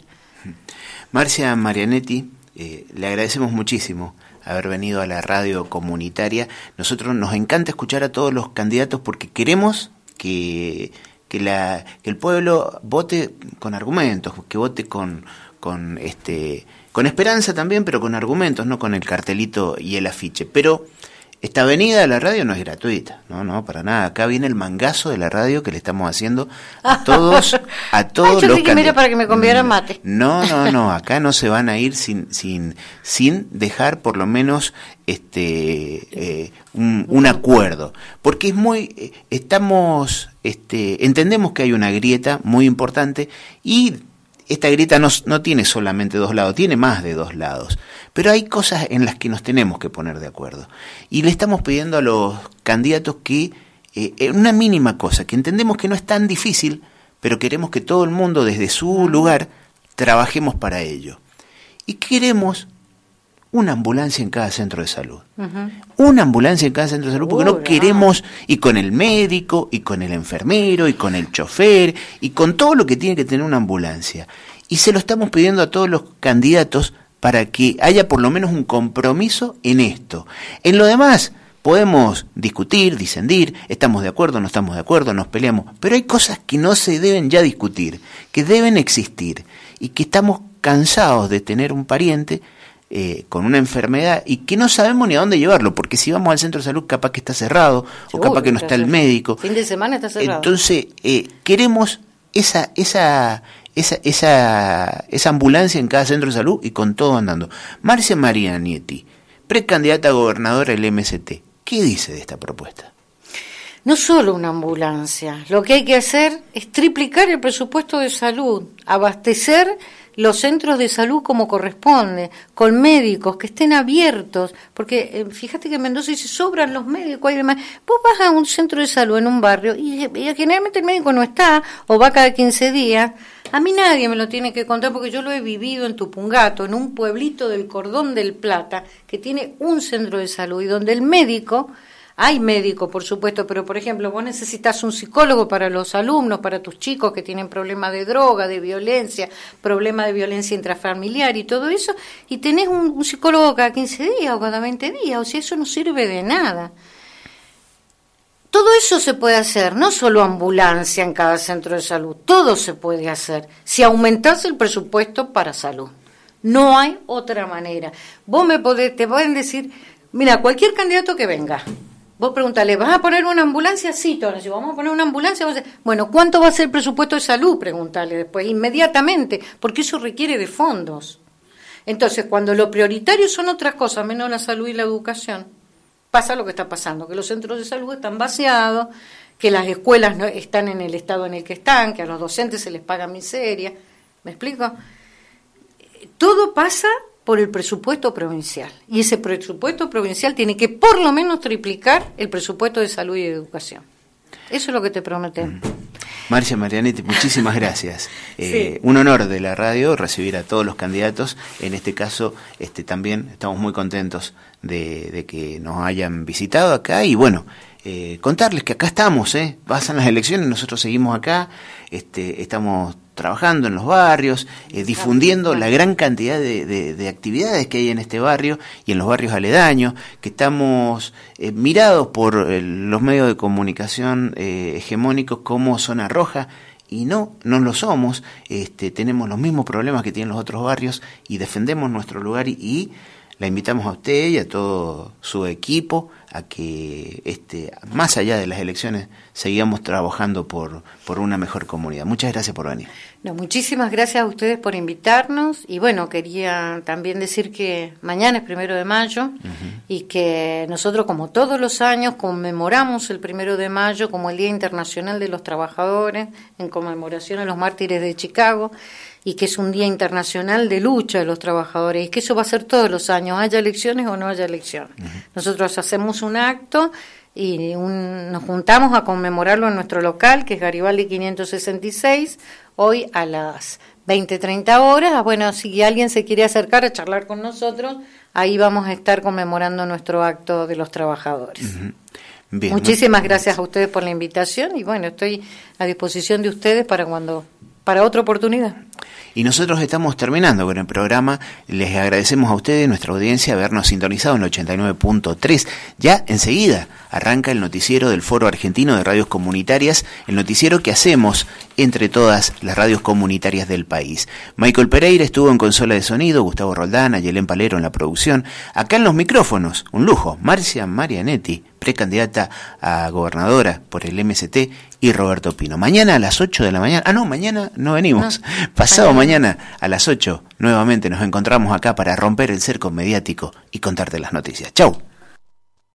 Marcia Marianetti, eh, le agradecemos muchísimo haber venido a la radio comunitaria. Nosotros nos encanta escuchar a todos los candidatos porque queremos que, que, la, que el pueblo vote con argumentos, que vote con, con, este, con esperanza también, pero con argumentos, no con el cartelito y el afiche. Pero esta venida a la radio no es gratuita, no, no, para nada. Acá viene el mangazo de la radio que le estamos haciendo a todos, a todos Ay, yo los candidatos. Mira para que me convieran mate. No, no, no, acá no se van a ir sin, sin, sin dejar por lo menos este, eh, un, un acuerdo, porque es muy, estamos, este, entendemos que hay una grieta muy importante y esta grieta no, no tiene solamente dos lados, tiene más de dos lados. Pero hay cosas en las que nos tenemos que poner de acuerdo. Y le estamos pidiendo a los candidatos que, eh, una mínima cosa, que entendemos que no es tan difícil, pero queremos que todo el mundo desde su lugar trabajemos para ello. Y queremos una ambulancia en cada centro de salud. Uh-huh. Una ambulancia en cada centro de salud, porque uh, no queremos, y con el médico, y con el enfermero, y con el chofer, y con todo lo que tiene que tener una ambulancia. Y se lo estamos pidiendo a todos los candidatos para que haya por lo menos un compromiso en esto. En lo demás podemos discutir, disentir, estamos de acuerdo, no estamos de acuerdo, nos peleamos, pero hay cosas que no se deben ya discutir, que deben existir. y que estamos cansados de tener un pariente eh, con una enfermedad y que no sabemos ni a dónde llevarlo, porque si vamos al centro de salud capaz que está cerrado, seguro, o capaz que no está el médico. Fin de semana está cerrado. Entonces, eh, queremos esa, esa, esa, esa, esa ambulancia en cada centro de salud y con todo andando. Marcia Marianetti, precandidata a gobernadora del M S T, ¿qué dice de esta propuesta? No solo una ambulancia, lo que hay que hacer es triplicar el presupuesto de salud, abastecer los centros de salud como corresponde, con médicos que estén abiertos, porque eh, fíjate que en Mendoza se sobran los médicos y demás. Vos vas a un centro de salud en un barrio y, y generalmente el médico no está o va cada quince días. A mí nadie me lo tiene que contar porque yo lo he vivido en Tupungato, en un pueblito del Cordón del Plata, que tiene un centro de salud y donde el médico... Hay médico, por supuesto, pero por ejemplo, vos necesitas un psicólogo para los alumnos, para tus chicos que tienen problemas de droga, de violencia, problemas de violencia intrafamiliar y todo eso, y tenés un, un psicólogo cada quince días o cada veinte días, o sea, eso no sirve de nada. Todo eso se puede hacer, no solo ambulancia en cada centro de salud, todo se puede hacer, si aumentás el presupuesto para salud. No hay otra manera. Vos me podés, te pueden decir, mira, cualquier candidato que venga, vos preguntale, ¿vas a poner una ambulancia? Sí, Tona, si vamos a poner una ambulancia, vos decís, bueno, ¿cuánto va a ser el presupuesto de salud? Preguntale después, inmediatamente, porque eso requiere de fondos. Entonces, cuando lo prioritario son otras cosas, menos la salud y la educación, pasa lo que está pasando, que los centros de salud están vaciados, que las escuelas no están en el estado en el que están, que a los docentes se les paga miseria. ¿Me explico? Todo pasa por el presupuesto provincial. Y ese presupuesto provincial tiene que por lo menos triplicar el presupuesto de salud y de educación. Eso es lo que te prometemos. Marcia Marianetti, muchísimas gracias. Eh, sí. Un honor de la radio recibir a todos los candidatos. En este caso, este también estamos muy contentos de, de que nos hayan visitado acá y bueno, eh, contarles que acá estamos, eh, pasan las elecciones, nosotros seguimos acá, este, estamos trabajando en los barrios, eh, difundiendo la gran cantidad de, de, de actividades que hay en este barrio y en los barrios aledaños, que estamos eh, mirados por eh, los medios de comunicación eh, hegemónicos como zona roja, y no, no lo somos, este, tenemos los mismos problemas que tienen los otros barrios y defendemos nuestro lugar y, y la invitamos a usted y a todo su equipo a que este, más allá de las elecciones sigamos trabajando por, por una mejor comunidad. Muchas gracias por venir. No, muchísimas gracias a ustedes por invitarnos y bueno, quería también decir que mañana es primero de mayo uh-huh. y que nosotros como todos los años conmemoramos el primero de mayo como el Día Internacional de los Trabajadores en conmemoración a los mártires de Chicago y que es un día internacional de lucha de los trabajadores y que eso va a ser todos los años, haya elecciones o no haya elecciones. Uh-huh. Nosotros hacemos un acto y un, nos juntamos a conmemorarlo en nuestro local, que es Garibaldi quinientos sesenta y seis, hoy a las veinte treinta horas. Bueno, si alguien se quiere acercar a charlar con nosotros, ahí vamos a estar conmemorando nuestro acto de los trabajadores. Uh-huh. Bien, muchísimas gracias a ustedes por la invitación y bueno, estoy a disposición de ustedes para cuando para otra oportunidad. Y nosotros estamos terminando con el programa. Les agradecemos a ustedes, nuestra audiencia, habernos sintonizado en el ochenta y nueve punto tres. Ya enseguida arranca el noticiero del Foro Argentino de Radios Comunitarias, el noticiero que hacemos entre todas las radios comunitarias del país. Michael Pereira estuvo en consola de sonido, Gustavo Roldán, Ayelén Palero en la producción. Acá en los micrófonos, un lujo, Marcia Marianetti, precandidata a gobernadora por el M S T, y Roberto Pino. Mañana a las ocho de la mañana, ah no, mañana no venimos, no, pasado mañana. mañana a las ocho nuevamente nos encontramos acá para romper el cerco mediático y contarte las noticias. Chau.